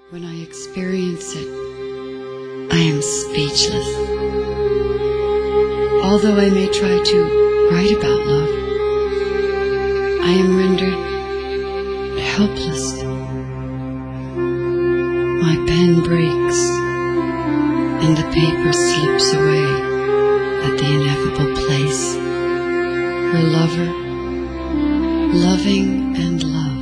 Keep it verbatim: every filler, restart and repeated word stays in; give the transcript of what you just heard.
When I experience it, I am speechless. Although I may try to write about love, I am rendered helpless. My pen breaks, and the paper slips away at the ineffable place where lover, loving and love